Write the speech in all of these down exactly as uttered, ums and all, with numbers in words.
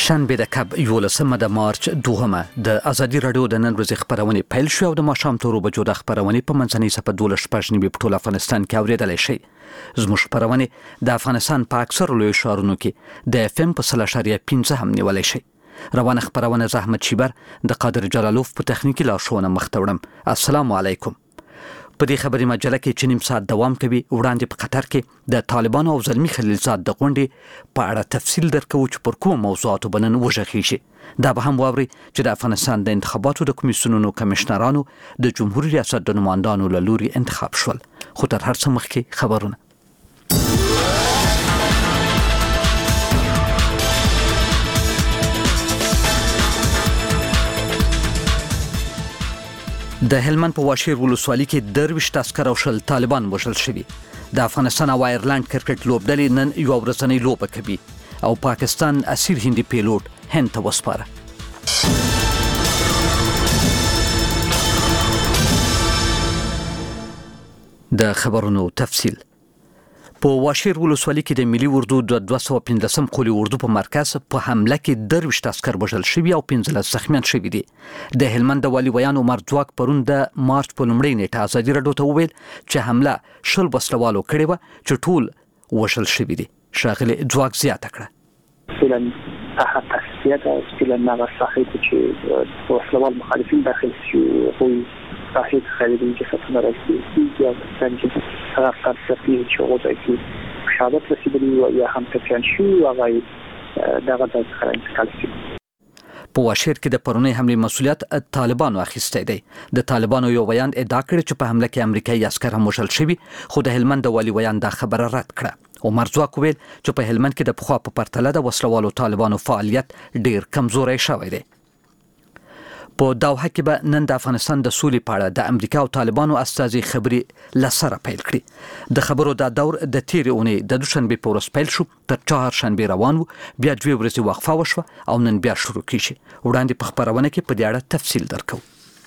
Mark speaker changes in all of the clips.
Speaker 1: شنبه د کب یولسمه د مارچ دوهمه د ازادي رادیو د نن ورځې خبرونه پیل شو او د ماښام تورو بجو د خبرونه په منځنۍ صفه دولس شپږ نیمه په ټول افغانستان کې اوریدل شي. زموږ خبرونه د افغانستان په اکثر لوی ښارونو کې د اف ام په سل اشاریه پنځه هم نیولای شي. روانه خبرونه زحمت شیبر د قادر جلالوف په تخنیکی لارښوونه مختوړم. السلام علیکم. په دې خبري مجله کې چې نیم ساعت دوام کوي وړاندې په قطر کې د طالبانو او زلمی خلیلزاد د غونډې په اړه تفصیل درکو چې پر کوم موضوعاتو بنن وژغي شي. دا به هم واوري چې د افغانستان د انتخاباتو د کمیسیونونو کمشنرانو د جمهوریت ریاست د نمائندانو له لوري انتخاب شول. خو تر هر څه مخکې خبرونه. د هلمند په واشیر ولسوالۍ کې درویشت عسکر او شل طالبان وژل شوي. د افغانستان او آیرلند کرکټ لوبډلې نن یو ورځنۍ لوبه کوي او پاکستان اسیر هندي پیلوټ هند ته وسپاره. د خبرونو تفصیل. په واشیر ولسوالۍ کې د ملي اردو د دوه سوه پنځلسم قولي اردو په مرکز په حمله کې درویشت عسکر وژل شوي او پنځلس زخمیان شوي دي. د هلمند د والي ویان عمر ځواک پرون د مارچ په لومړۍ نیټه ازادي رادیو ته وویل چې حمله شل وسلوالو کړې وه چې ټول وژل شوي دي. ښاغلي ځواک زیاته کړه.
Speaker 2: فعلا تحت تسلیت است فعلا نغه صحیح چې وسلوال مخالفین داخل شي او صحیح خیلی که فتنه رسید یا سنجی طرف ترسفی چوغوزایی که شهادت رسیدلی و یا هم تفیان شو و آقای داغه دا څخه انتقال شي.
Speaker 1: په واشیر کې د پرونی حمله مسولیت طالبانو اخیستی دی. د طالبانو یو بیان ادعا کړی چې په حمله کې امریکایي عسکر هم وژل شوي، خو د هلمند والي ویان دا خبره رد کړه. عمر ځواک ویل چې په هلمند کې د پخوا په پرتله د وسلوالو طالبانو فعالیت ډیر کمزوری شوی دی. په دوحه کې به نن د افغانستان د سولې په اړه د امریکا او طالبانو استازي خبرې لسره پیل کړي. د خبرو دا دور د تیرې اونۍ د دوشنبه په ورځ پیل شو، تر چهارشنبه روان و، بیا دوه ورځې وقفه وشوه او نن بیا شروع کیږي. وړاندې په خبرونه کې په دې اړه تفصیل درکو.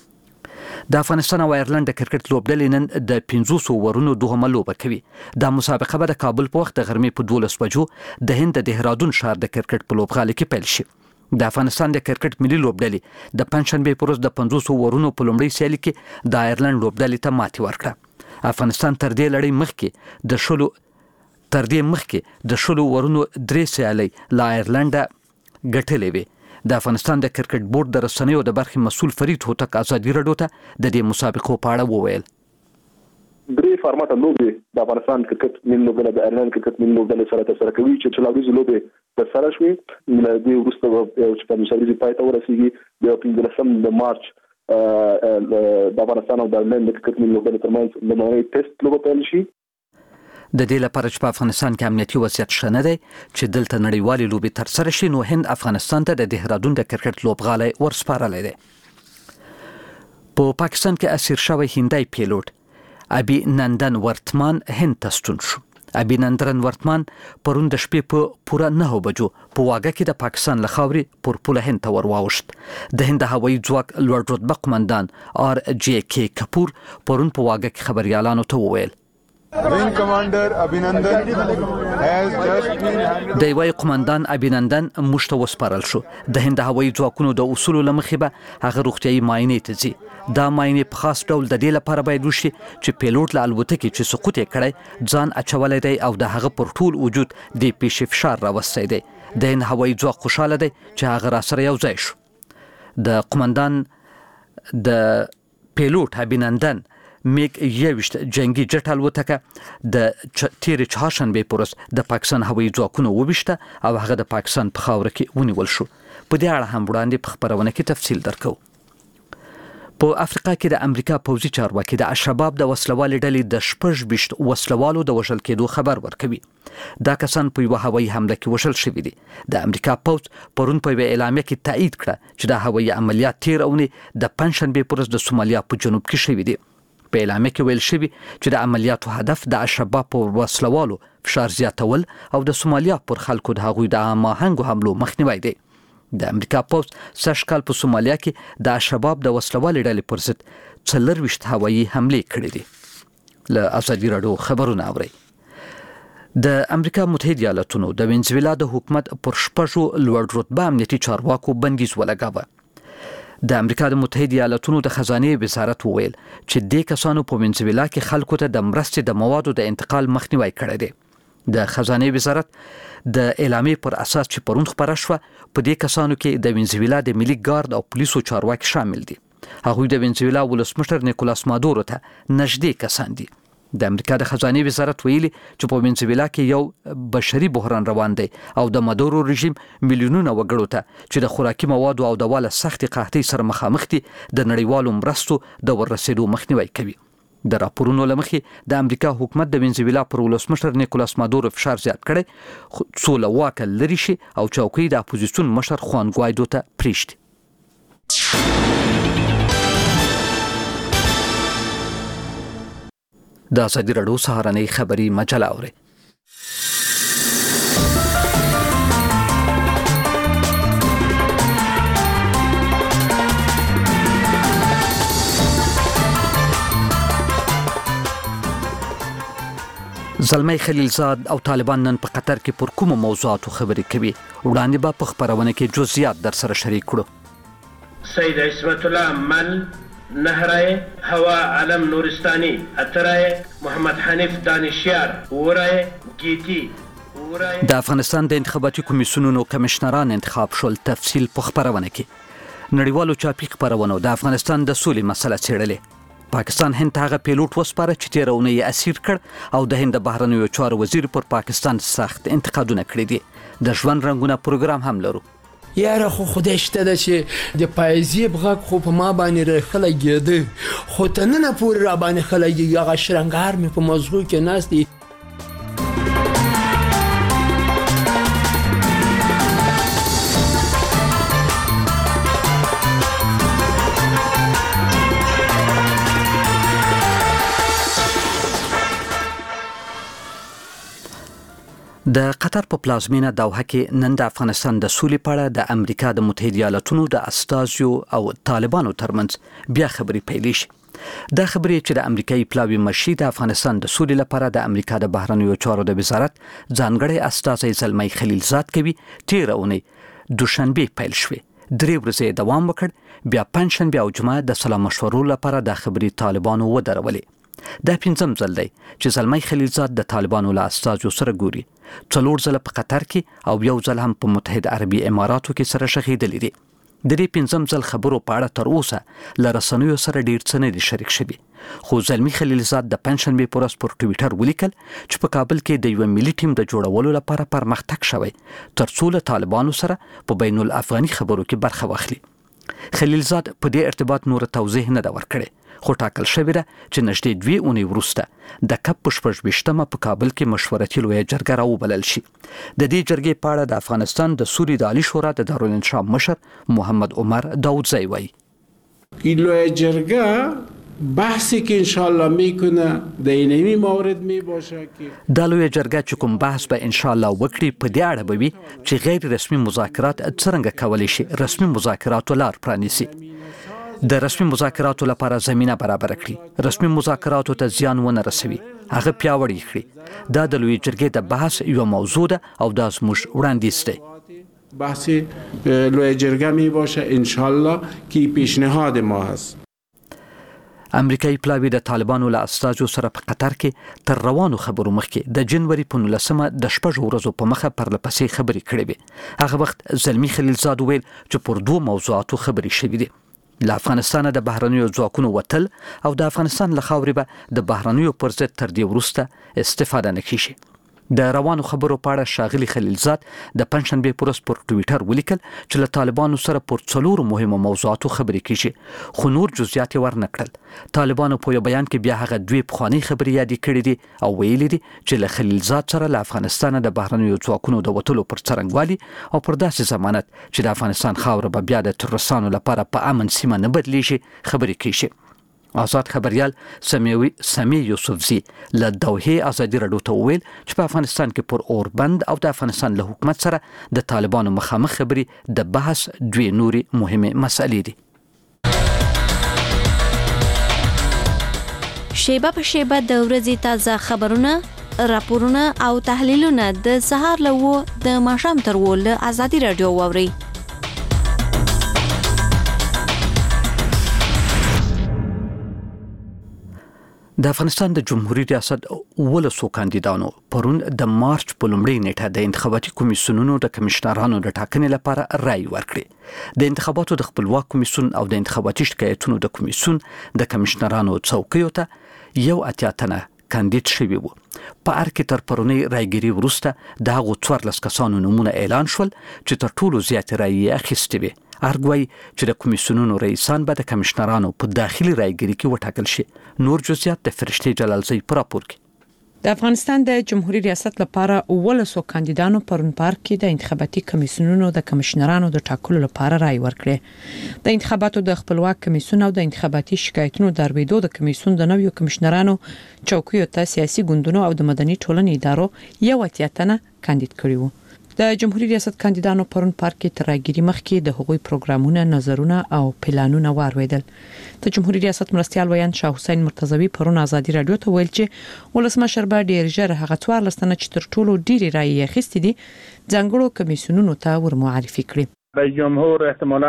Speaker 1: د افغانستان او آیرلند د کرکټ لوبډلې نن د پنځوس اورونو دوهمه لوبه کوي. دا مسابقه به د کابل په وخت د غرمې په دولس بجو د هند د دهرادون ښار د کرکټ په لوبغالي کې پیل شي. د افغانستان د کرکټ ملي لوبډلې د پنځشنبه په ورځ د پنځوس اورونو په لومړۍ سیالي کې د آیرلند لوبډلې ته ماتې ورکړه. افغانستان تر دې لړۍ مخکې د شلو تر دې مخکې د شلو اورونو درې سیالۍ له آیرلند ګټلې وې. د افغانستان د کرکټ بورډ د رسنیو د برخې مسؤل فرید هوتک ازادي رادیو ته د دې مسابقو په اړه وویل.
Speaker 3: درې فارماټه لوبې د افغانستان کرکټ ملي لوبډله د آیرلند کرکټ ملي لوبډلې سره ترسره کوي چې څلوريزه لوبې ترسره شوې. د دې وروسته چې په مسابقې پای ته ورسیږي د پنځلسم د مارچ د افغانستان او د آیرلند کرکټ ملي لوبډلې ترمنځ لومړی ټیسټ لوبه پیل شي.
Speaker 1: د دې لپاره چې په افغانستان کې امنیتي وضعیت ښه نه دی چې دلته نړیوالې لوبې ترسره شي، نو هند افغانستان ته د دهرادون د کرکټ لوبغالی ورسپارلی دی. په پاکستان کې اسیر شوی هندی پیلوټ ابي نندن ورتمان هند ته ستون شو. ابي نندن ورتمان پرون د شپې په پوره نه بجو په واګه کې د پاکستان له خاورې پر پوله هند ته ورواوښت. د هند هوایي ځواک لوړ رتبه قومندان آر جی کی کپور پرون په واګه کې خبريالانو ته وویل
Speaker 4: Wing Commander Abhinandan has just been handed.
Speaker 1: د یوه قومندان ابینندن موږ ته وسپارل شو. د هند هوایي ځواکونو د اصولو له مخې به هغه روغتیايي معاینې ته ځي. دا معاینې په خاص ډول د دې لپاره باید وشي چې پیلوټ له الوتکې چې سقوط یې کړی ځان اچولی دی او د هغه پر ټول وجود د پیشي فشار راوستی دی. د هند هوایي ځواک خوشحاله دی چې هغه راسره یو ځای شو. د قومندان د پیلوټ ابینندن میک یوشت جنگي جټ الوتکه د تیرې چهارشنبه په ورځ د پاکستان هوایي ځواکونو وویشته او هغه د پاکستان په خاوره کې ونیول شو. په دې اړه هم وړاندې په خبرونه کې تفصیل درکو. په افریقا کې د امریکا پوځي چارواکي د الشباب د وسلوالې ډلې د شپږ ویشت وسلوالو د وژل کېدو خبر ورکوي. دا کسان په یوه هوایي حمله کې وژل شوي دي. د امریکا پوځ پرون په یوه اعلامیه کې تایید کړه چې د هوایي عملیات تیر اونۍ د پنځشنبه په ورځ د سومالیا په جنوب کې شوي دي. په اعلامیه کې ویل شوي چې د عملیاتو هدف د الشباب په وسلوالو فشار زیاتول او د سومالیا پر خلکو د هغوی د هماهنګو حملو مخنیوی دی. د امریکا پوځ سږ کال په سومالیا کې د الشباب د وسلوالې ډلې پر ضد څلرویشت هوایي حملې کړې دي. له ازادي رادیو خبرونه اورئ. د امریکا متحده ایالاتونو د وینزویلا د حکومت پر شپږو لوړ رتبه امنیتي چارواکو بندیز ولګاوه. د امریکا د متحده ایالاتونو د خزانه وزارت وویل چې د کسانو په وینزویلا کې خلکو ته د مرستې د موادو د انتقال مخنیوي کړی دی. د خزانه وزارت د اعلامیې پر اساس چې پرون خبره شوه په دې کسانو کې د وینزویلا د ملي ګارد او پولیسو چارواکي شامل دي. هغوی د وینزویلا ولسمشر نیکولاس مادورو ته نږدې کسان دي. د امریکا د خزانه وزارت ویلي چې په وینزویلا کې یو بشري بحران روان دی او د مادورو رژیم میلیونونه وګړو ته چې د خوراکي موادو او د واله سخت قحطۍ سره مخامخ دي د نړیوالو مرستو د ورسېدو مخنیوي کوي. د راپورونو لمخې د امریکا حکومت د وینزویلا پر ولسمشر نیکولاس مادورو فشار زیات کړي څو له واکه لرې شي او چوکۍ د اپوزیسیون مشر خوان ګوایدو ته پریږدي. د ازادي راډیو سهارنۍ خبري مجله اوري. زلمی خلیلزاد او طالبان نن په قطر کې پر کومو موضوعاتو خبرې کوي. وړاندې به په خبرونه کې جزئیات در سره شریک کړو.
Speaker 5: سید عصمت الله من نهرای هوا علم نورستانی اترای محمد حنیف دانشیار ورای گیتی.
Speaker 1: د افغانستان د انتخاباتي کمیسیونونو کمشنران انتخاب شول. تفصیل په خبرونه کې. نړیوالو چاپی خبرونو د افغانستان د سولې مسله څېړلې. پاکستان هند هغه پیلوټ وسپاره چې تیر اونۍ یې اسیر کړ او د هند بهرنیو چارو وزیر پر پاکستان سخت انتقادونه کړي دي. د ژوند رنگونه پروګرام هم لرو.
Speaker 6: یاره خو خدای شته ده چې د پایزیب غږ خو په ما باندې خلګېده خو ته نه پورې را باندې خلګېږي. هغه شرنګار مې په مزغو کې ناست دی.
Speaker 1: د قطر په پلازمینه دوحه کې نن د افغانستان د سولې په اړه د امریکا د متحده ایالاتونو د استازیو او طالبانو ترمنځ بیا خبرې پیلې شي. دا خبرې چې د امریکایي پلاوي مشي د افغانستان د سولې لپاره د امریکا د بهرنیو چارو د وزارت ځانګړی استازی زلمی خلیلزاد کوي تیر اونۍ دوشنبه پیل شوې. درې ورځې دوام وکړ. بیا پنځشنبه او جمعه د سلا مشورو لپاره د خبرې طالبانو ودرولې. دا پنځم ځل دی چې زلمی خلیلزاد د طالبانو له استازو سره ګوري. څلور ځله په قطر کې او یو ځل هم په متحده عربي اماراتو کې سره شغېدلې دي. د دې پنځم ځل خبرو په اړه تر اوسه له رسنیو سره ډیر څه نه دي شریک شوي. خو زلمی خلیلزاد د پنځشنبې په ورځ پر ټویټر ولیکل چې په کابل کې د یو ملي ټیم د جوړولو لپاره پرمختګ شوی تر څو له طالبانو سره په بین الافغاني خبرو کې برخه واخلي. خلیلزاد په دې ارتباط نور توضیح نه دا ورکړي. خو ټاکل شوې ده چې نږدې دوې اونۍ وروسته د کپ په شپږ ویشتمه په کابل کې مشورتي لویه جرګه راوبلل شي. د دې جرګې په اړه د افغانستان د سولې د عالی شورا د دارالانشا مشر محمد عمر داودزی وایي.
Speaker 7: این لویه جرګه بحثی که انشاءالله میکنه د اینمی مورد میباشه که
Speaker 1: دا لویه جرګه چې کوم بحث به انشاءالله وکړي په دې اړه به وي چې غیر رسمي مذاکرات څرنګه کولی شي رسمي مذاکراتو لار پرانیسي. د رسمي مذاکراتو لپاره زمينه برابر کړي. رسمي مذاکراتو ته زیان ونه رسوي. هغه پیاوړی کړي. دا د لوی جرګې د بحث یو موضوع ده او دا زموږ وړاندیز دی.
Speaker 7: بحث لوی جرګه می باشه انشالله که پیشنهاد ما هست.
Speaker 1: امریکایي پلاوی د طالبانو له استازو سره په قطر کې تر روانو خبرو مخکې د جنوري په نولسمه د شپږو ورځو په مخه پرلپسې خبرې کړې وې. هغه وخت زلمی خلیلزاد ویل چې پر دوه موضوعاتو خبرې شوې دي. له افغانستان د بهرنیو ځواکونو وتل او د افغانستان له خاورې به د بهرنیو پر ضد تر دې وروسته استفاده نه کیږي. د روانو خبرو په اړه ښاغلي خلیلزاد د پنځشنبې په ورځ پر ټویټر ولیکل چې له طالبانو سره پر څلورو مهمو موضوعاتو خبرې کیږي خو نور جزئیات یې ورنه کړل. طالبانو په یو بیان کې بیا هغه دوې پخوانۍ خبرې یادې کړې دي او ویلي دي چې له خلیلزاد سره له افغانستان د بهرنیو ځواکونو د وتلو پر څرنګوالي او پر داسې ضمانت چې د افغانستان خاوره به بیا د ترورستانو لپاره په امن سیمه نه بدلیږي خبرې کیږي. آزاد خبريال سمیوي سمی یوسفزي له دوحه ازادي راډیو ته ویل چې په افغانستان کې پر اوربند او د افغانستان له حکومت سره د طالبانو مخامخ خبري د بحث دوی نوري مهمه مسلې دي.
Speaker 8: شیبه په شیبه د ورځې تازه خبرونه راپورونه او تحلیلونه د سهار له و د ماښام تر و له ازادي رادیو واوري.
Speaker 1: د افغانستان د جمهوریت ریاست ولسو کاندیدانو پرون د مارچ په لومړۍ نیټه د انتخاباتي کمیسیونونو د کمشنرانو د ټاکنې لپاره رای ورکړي. د انتخاباتو د خپلواک کمیسیون او د انتخاباتي شکایتونو د کمیسیون د کمشنرانو څوکیو ته یو اتیا تنه کاندید شوي وو. په هر کې تر پرونی رایګيري وروسته د هغو څوارلس کسانو نومونه اعلان شول چې تر ټولو زیات رای یې اخیستې وي. ارګوي چې د کمیسیونونو رئیسان به د کمشنرانو په داخلي رایګيري کې وټاکل شي. نور جزئیات د فرشتي جلالزی پر راپور کې.
Speaker 9: د افغانستان د جمهوریت ریاست لپاره ولسو کاندیدانو پرون پارک کې د انتخاباتي کمیسیونونو د کمشنرانو د ټاکلو لپاره رای ورکړي. د انتخاباتو د خپلواک کمیسیون او د انتخاباتي شکایتونو د اورېدو د کمیسیون د نویو کمشنرانو چوکیو ته سیاسي ګوندونو او د مدني ټولنې ادارو یو اتیا تنه کاندید کړي وو. د جمهوریت ریاست کاندیدانو پرون پارک کې تر راګيري مخکې د هغوی پروګرامونه، نظرونه او پلانونه وارویدل. د جمهوریت ریاست مرستيال ویان شاه حسین مرتضوی پرون ازادي رادیو ته ویل چې ولسمشر به ډیر ژر هغه څوارلس تنه چې تر ټولو ډیری رای یې اخیستي دي ځانګړو کمیسیونونو ته ورمعرفي کړي.
Speaker 10: رئیس جمهور احتمالاً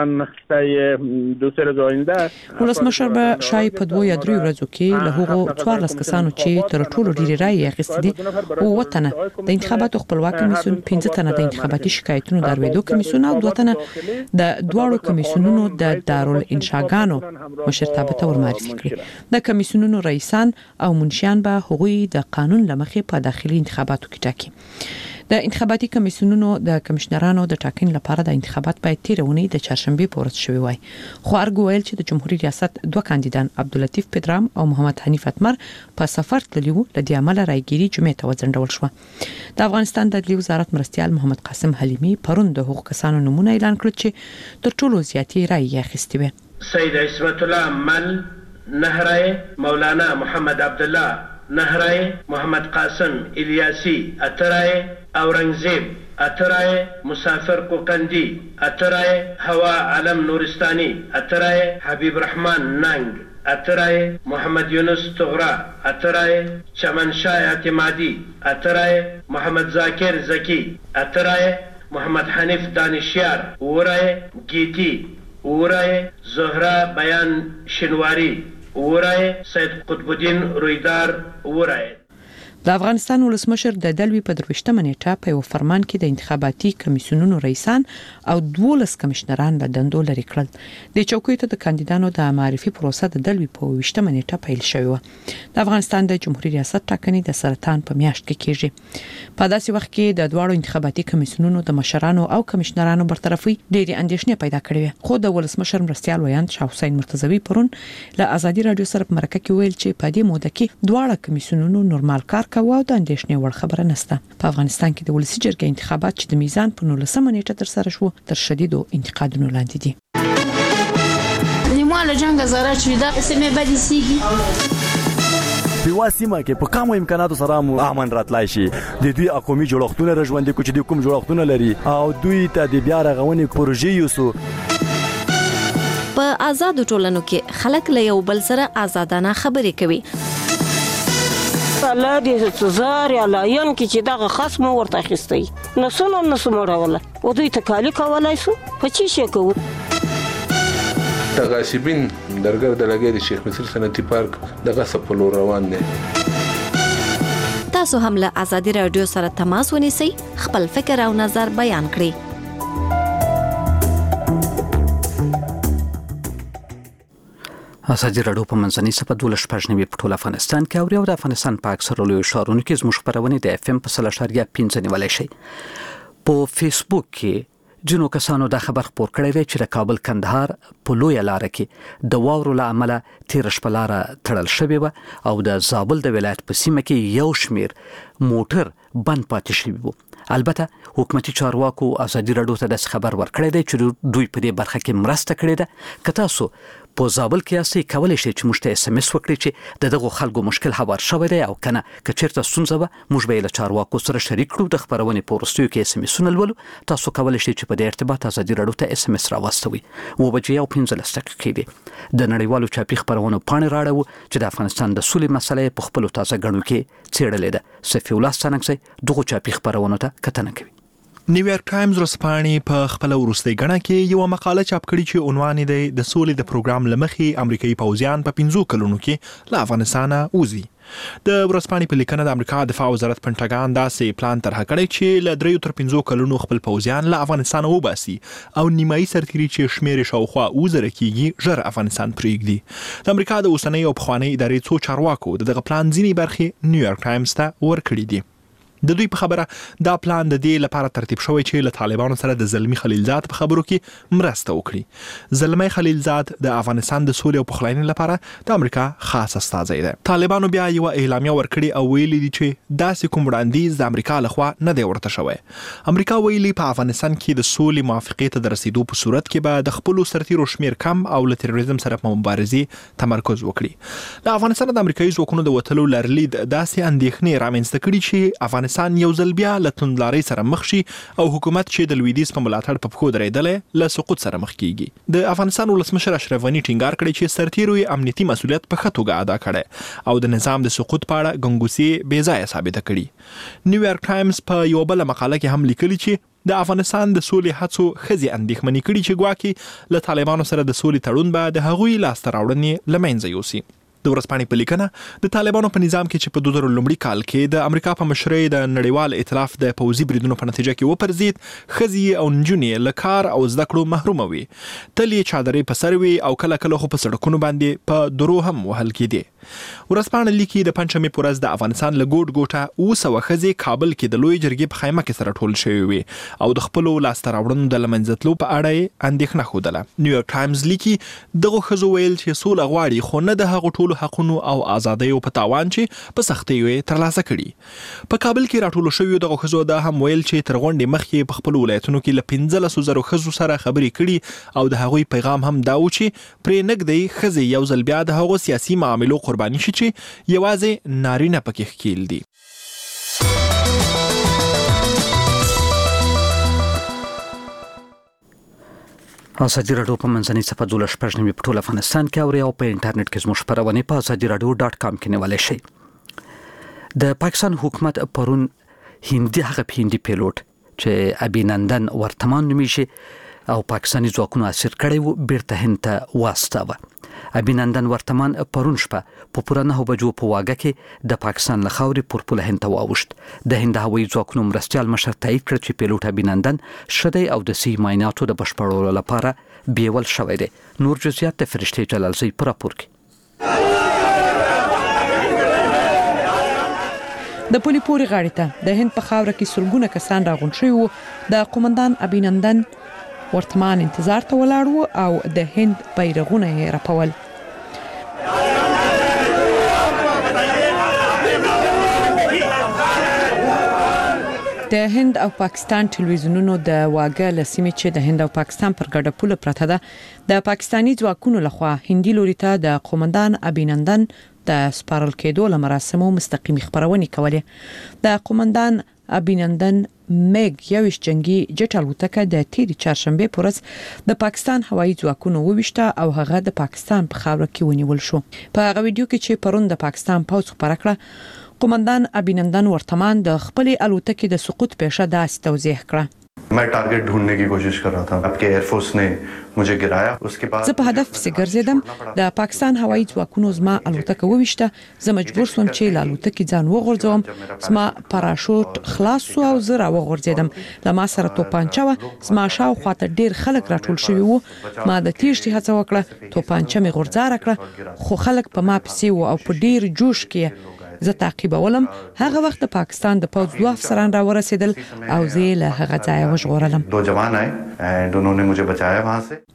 Speaker 10: طی دو سه روز آینده
Speaker 9: ولسمشر به شای په دوه یا درې ورځو کې له هغو څوارلس کسانو چې تر ټولو ډیری رای یې اخیستي دي او وطن د انتخاباتو خپلواک کمیسیون، پنځه تنه د انتخاباتي شکایتونو د اورېدو کمیسیون او دوه تنه د دواړو کمیسیونونو د دارالانشاګانو مشرتابه ته ورمعرفي کړي. د کمیسیونونو رئیسان او منشیان به هغوی د قانون لمخې په داخلي انتخاباتو کې ټاکي. د انتخاباتي کمیسیونونو د کمشنرانو د ټاکنې لپاره د انتخابات باید تیرونی د چهارشنبه په ورځ شوی وای. خو ارګو ویل چې د جمهوریت ریاست دوه کاندیدان عبداللطیف پدرام او محمد حنیف اتمر په سفر تللی وو، لدې عمله راګيري جمعې ته وځنډول شو. د افغانستان د عدلي وزارت مرستيال محمد قاسم حلیمی پرون د حقوق کسانو نمونه اعلان کړ چې تر ټولو زیاتې رای یې اخیستي وي.
Speaker 5: سید عصمت الله مل نهرای، مولانا محمد عبدالله نهرای، محمد قاسم الیاسی اترای، اورنگزیب اترای، مسافر کوکندی اترای، هوا علم نورستانی اترای، حبیب رحمان ننگ اترای، محمد یونس تغرا اترای، چمنشاه اعتمادی اترای، محمد ذاکر زکی اترای، محمد حنیف دانشیار ورای، گیتی ورای، زهرا بیان شنواری ورای، سید قطب الدین رویدار ورای.
Speaker 9: د افغانستان ولسمشر د دلوي په درويشتمه نیټه په یو فرمان کې د انتخاباتي کمیسیونونو رئیسان او دولس کمشنران له دندو لري کړل. د چوکۍ ته د کاندیدانو د معرفي پروسه د دلوي په ویشتمه نیټه پیل شوې و. د افغانستان د جمهوریت ریاست ټاکنې د سرطان په میاشت کې کیږي. په داسې وخت کې د دواړو انتخاباتي کمیسیونونو د مشرانو او کمشنرانو برطرفي ډېری اندېښنې پیدا کړې. خو د ولسمشر مرستيال ویان شاه حسین مرتضوی پرون له ازادي رادیو سره په مرکه کې ویل چې په دې موده کې دواړه کمیسیونونو نورمال کار کوي او د اندېښنې وړ خبره نشته. په افغانستان کې د ولسي جرګې انتخابات چې د میزان په نولسمه نیټه تر سره شو تر شدیدو انتقادونو لاندې دي.
Speaker 11: لیمو له جنگ زاره چې دا سمې بدې سیږي
Speaker 12: په واسمه کې په کومو امکاناتو سره مو امن راتلای شي. د دوی اقومي جوړښتونه رژوندې کو چې د کوم جوړښتونه لري او دوی ته د بیا رغونې پروژې یوسو.
Speaker 8: په آزاد ټولنو کې خلک له یو بل سره آزادانه خبرې کوي.
Speaker 13: الله دې سزار یا لاین کې چې دغه خصم ورته اخیستی نو سونه نو سموړول او دوی تکالی کولای شو په چی شي کوو.
Speaker 14: تغاسبین درګر د لګې د شیخ مصر صنعتي پارک دغه سپلو روان دي.
Speaker 8: تاسو هم له ازادي رادیو سره تماس ونیسئ، خپل فکر او نظر بیان کړئ.
Speaker 1: ازادي رادیو په منځنۍ صفحه دولس شپږ نوي په ټول افغانستان کې او د افغانستان په اکثره لویو ښارونو کې زموږ خپرونې د اف ام په سل اشاریه پنځه نیولای شي. په فیسبوک کې جنو کسانو دا خبر خپور کړی دی چې د کابل کندهار په لویه لار کې د واورو له امله تیر شپه لار تړل شوې و او د زابل د ولایت په سیمه کې یو شمیر موټر بند پاتې شوی و. البته حکومتي چارواکو ازادي رادیو ته د خبر ورکړی دی چې دوی په دې برخه کې مرسته کړې ده. که تاسو په زابل کې اسې کولای شي چې موږ ته اس ام اس وکړي چې د دغه خلکو مشکل هوار شوی دی او کنه که چیرته ستونزه وه موږ به یې له چارواکو سره شریک کړو. د خپرونې په وروستیو کې اس ام اسونه لولو. تاسو کولی شئ چې په دې ارتباط ازادي راډیو ته اس ام اس راواستوئ. اوه بجې او پنځلس دقیقې دي. د نړیوالو چاپي خپرونو پاڼې راړو چې د افغانستان د سولې مسله په خپلو تازه ګڼو کې څېړلې ده. صفي الله ستانکزی دغو چاپي خپرونو ته کتنه کوي.
Speaker 15: نیویارک ټایمز ورځپاڼې په خپل وروستۍ غڼه کې یو مقاله چاپ کړې چې عنوان یې دی د سولې د پروګرام لمخې امریکایي پوځیان په پنځو کلونو کې له افغانستانه وځي. د ورځپاڼې په لیکنه د امریکا دفاع وزارت پنټاګان داسې پلان طرح کړی چې له دریو تر پنځو کلونو خپل پوځیان له افغانستانه وباسي او نیمایي سرتیري چې شمېر شاوخوا اووه زره کېږي ژر افغانستان پرېږدي. د امریکا د اوسنۍ او پخوانۍ ادارې څو چارواکو د دغه پلان ځینې برخې نیویارک ټایمز ته ورکړي دي. د دوی په خبره دا پلان د دې لپاره ترتیب شوی چې له طالبانو سره د زلمی خلیلزاد په خبرو کې مرسته وکړي. زلمی خلیلزاد د افغانستان د سولې او پخلاینې لپاره د امریکا خاص استازی دی. طالبانو بیا یو اعلامیه ورکړي او ویلي دي چې داسې کوم وړاندیز د امریکا لخوا نه دی ورته شوی. امریکا ویلي په افغانستان کې د سولې موافقې ته د رسیدو په صورت کې به د خپلو سرتیرو شمیر کم او له تروریزم سره په مبارزې تمرکز وکړي. له افغانستان د امریکایي ځواکونو د وتلو لرلید داسې اندېښنې رامنځته کړي چې افغانستان یو ځل بیا له توندلارۍ سره مخ شي او حکومت چې د لویدیځ په ملاتړ په پښو درېدلی له سقوط سره مخ کیږي. د افغانستان ولسمشر اشرف غني ټینګار کړی چې سرتیرو یې امنیتي مسؤلیت په ښه توګه ادا کړی او د نظام د سقوط په اړه ګنګوسې بې ځایه ثابته کړي. نیویارک ټایمز په یو بل مقاله کې هم لیکلي چې د افغانستان د سولې هڅو ښځې اندېښمنې کړي چې ګواکې له طالبانو سره د سولې تړون به د هغوی لاسته راوړنې له منځه یوسي. د ورځپاڼې په لیکنه د طالبانو په نظام کې چې په دوه زره لومړي کال کې د امریکا په مشرۍ د نړیوال ائتلاف د پوځي بریدونو په نتیجه کې وپرځید، ښځې او نجونې له کار او زده کړو محرومه وي. تل یې چادرې په سر وي او کله کله خو په سړکونو باندې په درو هم وهل کېدې. ورځپاڼه لیکي د پنجشنبې په ورځ د افغانستان له ګوټ ګوټه اوه سوه ښځې کابل کې د لوی جرګې په خیمه کې سره ټول شوې وي او د خپلو لاسته راوړنو د له منځه تلو په اړه یې اندېښنه ښودله. نیویارک ټایمز لیکي دغو ښځو ویل چې سوله غواړي خو نه د هغو ټولو حقونو او ازادیو په تاوان چې په سختیو یې ترلاسه کړي. په کابل کې راټولو شویو دغو ښځو دا هم ویل چې تر غونډې مخکې په خپلو ولایتونو کې له پنځلسو زرو ښځو سره خبرې کړي او د هغوی پیغام هم دا و چې پرې نږدې ښځې یو ځل بیا د هغو سیاسي معاملو قرباني شي چې یوازې نارینه پکې ښکیل دي.
Speaker 1: ازادي راډیو په منځنۍ صفحه دولس شپږ نوي په ټول افغانستان کې اوري او په انټرنیټ کې زموږ خپرونې په ازادي راډیو ډاټ کام کې نیولی شئ. د پاکستان حکومت پرون هندي هغه هندي پیلوټ چې ابینندن ورتمان نومیږي او پاکستاني ځواکونو اسیر کړی و بیرته هند ته واستاوه. ابینندن ورتمان پرون شپه په پوره نهو بجو په واګه کې د پاکستان له خاورې پر پوله هند ته واوښت. د هند هوایي ځواکونو مرستیال مشر تایید کړ چې پیلوټ ابینندن ښه دی او د صحي معایناتو د بشپړولو لپاره بیول شوی دی. نور جزئیات د فرشتې جلالزی په راپور کې.
Speaker 9: د پولي پوري غاړې ته د هند په خاوره کې سلګونه کسان راغونډ شوي وو. د قومندان ابینندن ورتمان انتظار ته ولاړ وو او د هند بیرغونه یې رپول. د هند او پاکستان ټلویزیونونو د واګه لسیمې چې د هند او پاکستان پر ګډه پوله پرته ده د پاکستانی ځواکونو لخوا هندي لوري ته د قومندان ابینندن د سپارل کېدو له مراسمو مستقیمي خبرونې کولې. د قومندان ابینندن میګ یوش جنگي جټ الوتکه د تیری چهارشنبه په ورځ د پاکستان هوایي ځواکونو وویشته او هغه د پاکستان په خاوره کې ونیول شو. په هغه ویډیو کې چې پرون د پاکستان پوځ خبره کړه، قومندان ابینندن ورتمان د خپل الوتکې د سقوط پیښه داسې توضیح کړه.
Speaker 16: मैं टारगेट ढूंढने की कोशिश कर रहा था आपके एयरफोर्स ने मुझे गिराया उसके बाद
Speaker 9: زه په هدف پسې ګرځیدم. د پاکستان هوایي ځواکونو زما الوتکه وویشته. زه مجبور شوم چې له الوتکې ځان وغورځوم. زما پاراشوټ خلاص شو او زه راوغورځیدم. له ما سره توپانچه وه. زما شاوخوا ته ډېر خلک راټول شوي وو. ما د تیښتې هڅه وکړه. توپانچه مې غورځاره کړه خو خلک په ما پسې وو او په ډېر جوش کې زه تعقیبولم. هغه وخت د پاکستان د پوځ دوه افسران را ورسېدل او زه له هغه ځایه وژغورلم.
Speaker 16: دو جوان آئے and उन्होंने मुझे बचाया वहां से.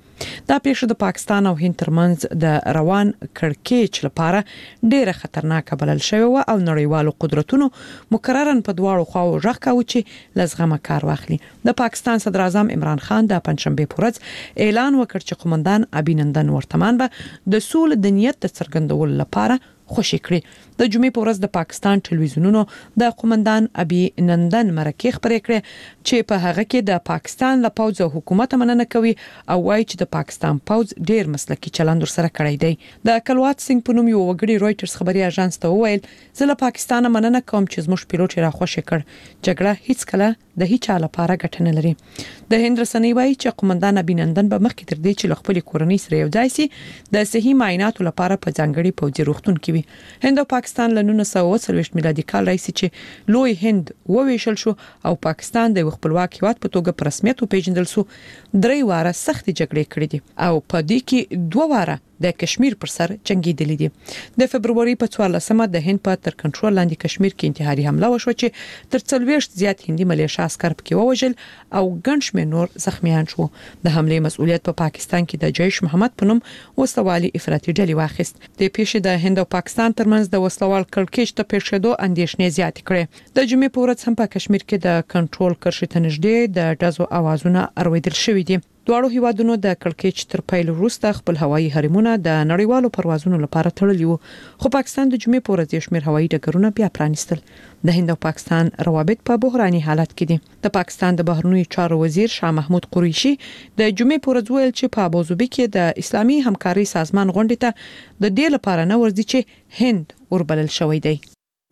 Speaker 9: دا پیښه د پاکستان او هند ترمنځ د روان کړکېچ لپاره ډیره خطرناکه بلل شوې و او نړیوالو قدرتونو مکررا په دواړو خواو ژغ کاوه چې لزغمه کار واخلي. د پاکستان صدر اعظم عمران خان د پنځشنبه په ورځ اعلان وکړ چې قومندان ابینندن ورتمان به د سولې د نیت د څرګندولو لپاره خوشی کړي. د جمعې په ورځ د پاکستان ټلویزیونونو د قومندان ابینندن مرکه خبرې کړې چې په هغه کې د پاکستان له پوځ او حکومت مننه کوي او وایي چې د پاکستان پوځ ډیر مسلکي چلند سره کړی دی. د کلوات سنگ په نوم یو وګړي رويټرز خبري اژانس ته وویل زه له پاکستان مننه کوم چې زموږ پیلوټ را خوشی کړ. جګړه هیڅ کله د هیڅ چا لپاره ګټه نه لري. د هند رسنۍ وایي چې قومندان ابینندن به مخکې تر دې چې خپل کورنۍ سره یو ځای سي د صحي معایناتو لپاره په ځانګړي پوځي روغتون کې وي. هند او پاکستان له نولس سوه اووه څلوېښت میلادي کال راهیسې چې لوی هند وویشل شو او پاکستان د خپلواک هیواد په توګه په رسمیت وپیژندل شو درې واره سخت جګړې کړې دي او په دې کې دوه واره د کشمیر پر سر جنگیدلې دي. د فبرवरी په څوارلسمه د هند په تر کنټرول لاندې کشمیر کې انتحاري حمله وشوه چې تر څلوېښت زیات هندي ملیشیا عسكر پکې ووژل او ګڼ شمېر نور زخمیان شو. د حملې مسؤلیت په پا پاکستان کې د جیش محمد په نوم وسوالي افراطي ډلې واخیست. د پیښې د هند او پاکستان ترمنځ د وسلوال کړکېچ ته پیښېدو اندېښنې زیات کړې. د جمعې په ورځ هم په کشمیر کې د کنټرول کرښې ته نږدې د ډزو اوازونه اورېدل شوې دي. دواړو هیوادونو د کړکېچ تر پیل وروسته خپل هوایي حرمونه د نړیوالو پروازونو لپاره تړلي وو، خو پاکستان د جمعې په ورځ یو شمېر هوایي ډګرونه بیا پرانیستل. د هند او پاکستان روابط په بحراني حالت کې دي. د پاکستان د بهرنیو چارو وزیر شاه محمود قریشي د جمعې په ورځ ویل چې په ابوظبي کې د اسلامي همکاري سازمان غونډې ته د دې لپاره نه ورځي چې هند وربلل شوی دی.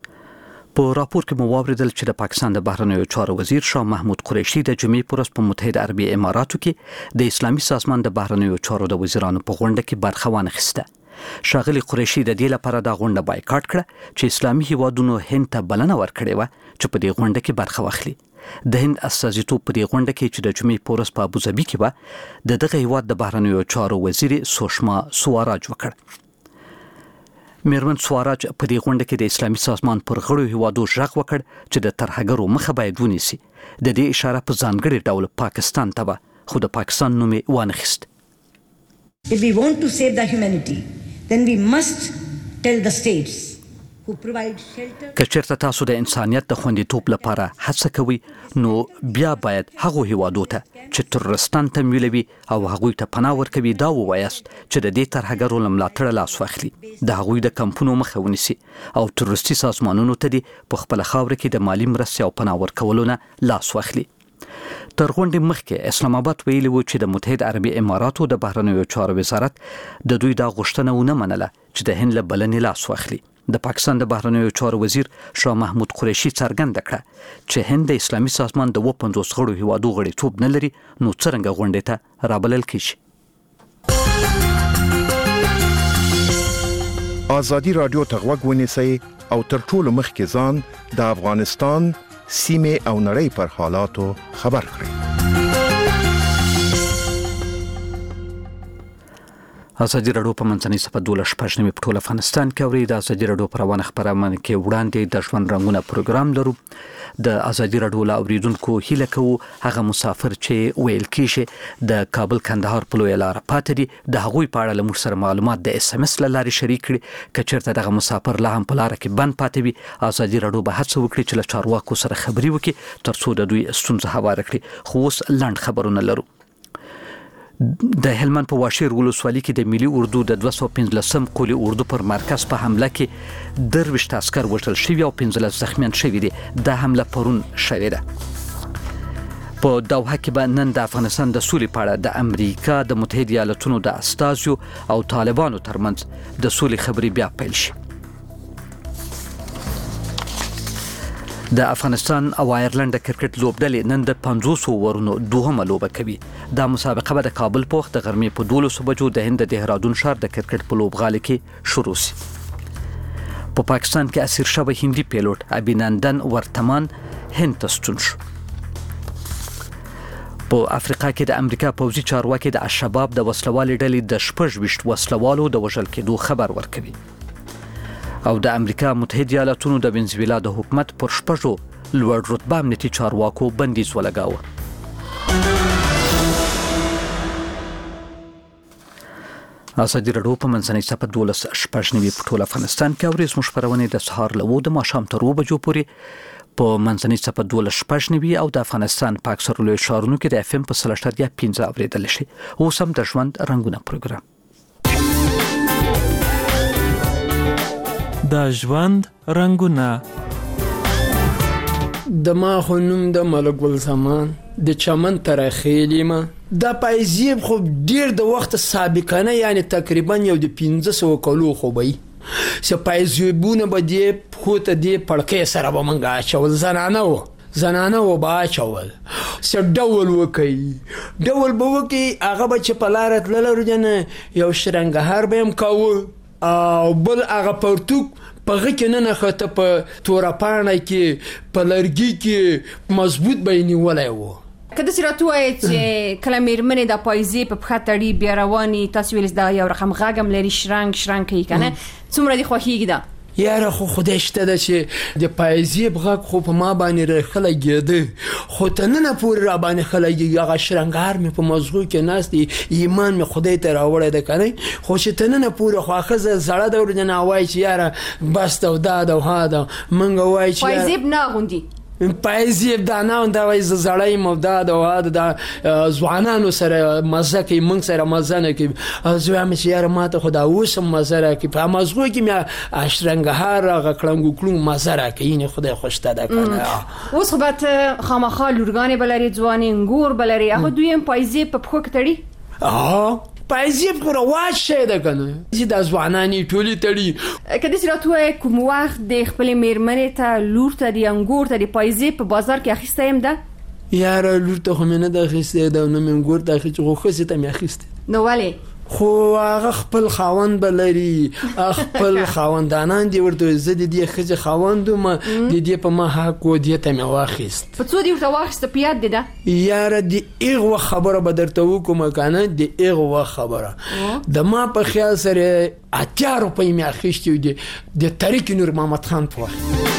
Speaker 1: په راپور کې مو واوریدل چې د پاکستان د بهرنیو چارو وزیر شاه محمود قریشي د جمعې په ورځ په متحده عربي اماراتو کې د اسلامي سازمان د بهرنیو چارو د وزیرانو په غونډه کې برخه وانخیسته. ښاغلي قریشي د دې لپاره د غونډه بایکاټ کړه چې اسلامي هیوادونو هند ته بلنه ورکړې و چې په دې غونډه کې برخه واخلي. د هند استازیتوب په دې غونډه کې چې د جمعې په ورځ په ابوظبي کې و د دغه هیواد د بهرنیو چارو وزیر سوشما سواراج وکړ. میرمن سواراج په دې غونډه کې د اسلامي سازمان پر غړو هیوادو ژغ وکړ چې د ترهګرو مخه باید ونیسي. د دې اشاره په ځانګړي ډول پاکستان ته و، خو د پاکستان نوم یې وانخیست.
Speaker 17: If we want to save the humanity, then we must tell the states who provide shelter.
Speaker 1: که چېرته تاسو د انسانیت د خوندیتوب لپاره هڅه کوئ نو بیا باید هغو هیوادو ته چې ترورستان تمویلوي او هغوی ته پناه ورکوي دا ووایاست چې د دې ترهګرو له ملاتړه لاس واخلي، د هغوی د کمپونو مخه ونیسي او تروریستي سازمانونو ته دې په خپله خاوره کې د مالي مرستې او پناه ورکولو نه لاس واخلي. تر غونډې مخکې اسلام آباد ویلي و چې د متحده عربي اماراتو د بهرنیو چارو وزارت د دوی دا غوښتنه ونه منله چې د هند له بلنې لاس واخلي. د پاکستان د بهرنیو چارو وزیر شاه محمود قریشي څرګنده کړه چې هند د اسلامي سازمان د اووه پنځوس غړو هیوادو غړیتوب نه لري، نو څرنګه غونډې ته رابلل کیږي.
Speaker 18: ازادي رادیو ته غوږ ونیسئ او تر ټولو مخکې ځان د افغانستان سیمې او نړۍ پر حالاتو خبر کړئ.
Speaker 1: ازادي رادیو په منځنۍ صفحه دولس شپږ نیمې په ټول افغانستان کې اوري. د ازادي رادیو پر روانه خبرونه کې وړاندې د ژوند رنګونه پروګرام لرو. د ازادي رادیو له اوریدونکو هیله کوو هغه مسافر چې ویل کیږي د کابل کندهار په لویه لار پاتې دي د هغوی په اړه له موږ سره معلومات د اس ام اس له لارې شریک کړي. که چېرته دغه مسافر لا هم په لاره کې بند پاتې وي، ازادي رادیو به هڅه وکړي چې له چارواکو سره خبرې وکړي تر څو د دوی ستونزه هواره کړي. خو اوس لنډ خبرونه لرو. د هلمند په واشیر ولسوالۍ کې د ملي اردو د دوه سوه پنځلسم قولي اردو پر مرکز په حمله کې درویشت عسکر وژل شوي او پنځلس زخمیان شوي دي. دا حمله پرون شوې ده. په دوحه کې به نن د افغانستان د سولې په اړه د امریکا د متحده ایالاتونو د استازیو او طالبانو ترمنځ د سولې خبرې بیا پیل شي. د افغانستان او آیرلند د کرکټ لوبډلې نن د پنځوس اورونو دوهمه لوبه کوي. دا مسابقه به د کابل په وخت د غرمې په دولسو بجو د هند د دهرادون ښار د کرکټ په لوبغالي کې شروع شي. په پاکستان کې اسیر شوی هندي پیلوټ ابینندن ورتمان هند ته ستون شو. په افریقا کې د امریکا پوځي چارواکي د الشباب د وسلوالې ډلې د شپږ ویشت وسلوالو د وژل کېدو خبر ورکوي. او د امریکا متحده ایالاتونو د وینزویلا د حکومت پر شپږو لوړ رتبه امنیتي چارواکو بندیز ولګاوه. ازادي راډیو په منځنۍ صفحه دولس شپږ نوي په ټول افغانستان کې اوري زموږ خبرونه د سهار له وو د ماښام تر اوه بجو پورې په منځنۍ صفحه دولس شپږ نوي او د افغانستان په اکثرو لویو ښارونو کې د اف ام په سل اشاریه پنځه اوریدل شي. اوس هم د ژوند رنګونه پروګرام
Speaker 19: د ژوند رنګونه.
Speaker 6: د ما خو نوم د ملک ګل زمان د چمن تر خېلیمه دا پایزیب خو ډیر د وخت سابقانه یعنی تقریبا یو د پنځه سوه کلو خو به چې پایزیبونه به دې خو ته دې پړکې سره به منګه اچول زنانه و زنانه و به اچول چې ډول وکړي ډول به وکړي هغه به چې په لاره تلله ورجنه یو شرنګهار به هم کاوه او بل هغه پرتوک په غه کې نه نښته په توره پاڼه کې په لرګي کې مضبوط به یې نیولی و.
Speaker 20: که داسې راته ووایې چې کله مېرمنې د پایزې په پښه تړي بیا روانې تاسو ویل دا یو رقم غږ هم لري شرنګ شرنګ کوي که نه څومره دې خوښېږي ده؟
Speaker 6: یاره خو خدای شته ده چې د پایزې غږ خو په ما باندې ښه لګېده خو تر ننه پورې را باندې ښه لګېږي. هغه شرنګار مې په مزغو کې ناست دی ایمان مې خدای ته راوړی ده که نه خو چې تر ننه پورې خو ښځه زړه ده ورنه وایي چې یاره بس ده او دا ده او ها ده موږ وایي چې
Speaker 20: پایزې نه اغوندي
Speaker 6: پایزې دا نه دا وایي زه زړی یم او دا ده او ها ده دا ځوانانو سره مزه کوي موږ سره مزه نه کوي. زه وایم چې یاره ما ته خو دا اوس هم مزه راکوي په مزغو کې مې شرنګهار هغه کړنګ وکړو مزه راکوي یعنې خدای خوش ته ده که نه.
Speaker 20: اوس خو به ته خامخا لورګانې به لرې ځوانې انګور به لرې هغه دوی هم پایزې په پښو کې تړي؟ پایزې خو رواج شی ده که نه چې دا ځوانان یې ټولې تړي. که داسې راته ووایې کوم وخت د خپلې مېرمنې ته لور ته د انګور ته د پایزې په بازار کې اخیستی یم ده؟
Speaker 6: یاره لور ته خو مې نه ده اخیستې ده او نه مې انګور ته اخیستې خو ښځې ته مې اخیستې.
Speaker 20: نو ولې؟
Speaker 6: خو هغه خپل خاوند به لري خپل خاوندانان دي ورته زه د دې ښځې خاوند وم د دې په ما حق و دې ته مې واخیست.
Speaker 20: په څو دې ورته واخیسته په یاد دې ده؟
Speaker 6: یاره د هغه وخت خبره به درته وکړم که نه د هغه وخت خبره د ما په خیال سره اتیا روپۍ مې اخیستې د طریق نور محمد خان په وخت.